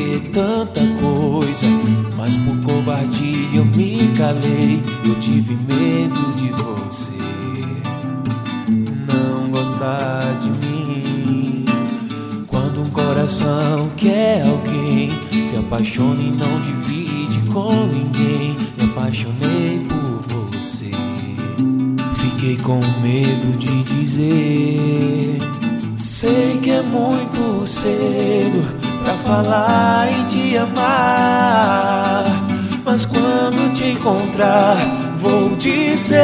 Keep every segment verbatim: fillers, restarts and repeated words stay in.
dizer tanta coisa, mas por covardia eu me calei. Eu tive medo de você não gostar de mim. Quando um coração quer alguém, se apaixona e não divide com ninguém. Me apaixonei por você, fiquei com medo de dizer. Sei que é muito cedo pra falar e te amar, mas quando te encontrar vou dizer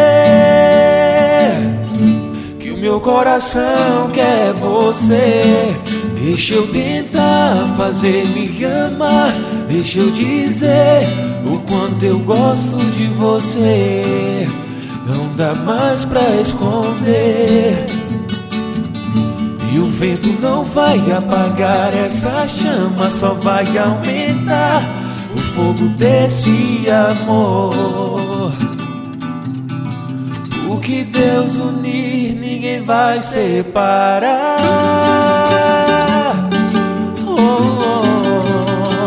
que o meu coração quer você. Deixa eu tentar fazer me amar, deixa eu dizer o quanto eu gosto de você. Não dá mais pra esconder, e o vento não vai apagar essa chama, só vai aumentar o fogo desse amor. O que Deus unir, ninguém vai separar. Oh, oh,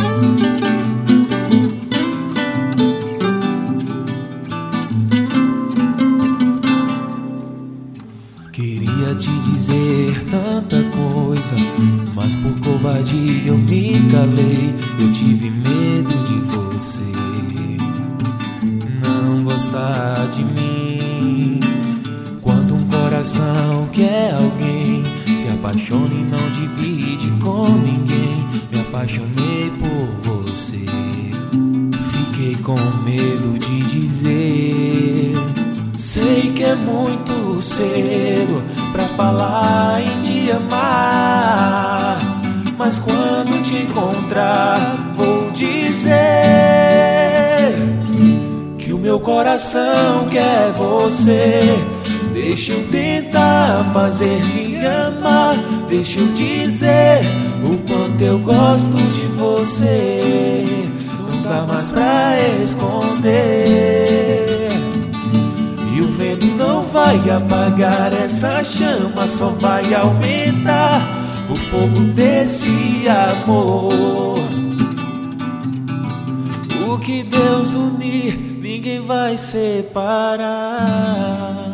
oh. Queria te dizer tanta coisa, mas por covardia eu me calei. Eu tive medo de você não gostar de mim. Quando um coração quer alguém, se apaixona e não divide com ninguém. Me apaixonei por você, fiquei com medo de dizer. Sei que é muito cedo pra falar e te amar, mas quando te encontrar vou dizer que o meu coração quer você. Deixa eu tentar fazer me amar, deixa eu dizer o quanto eu gosto de você. Não dá mais pra esconder, e o vento não vai apagar essa chama, só vai aumentar o fogo desse amor. O que Deus unir, ninguém vai separar.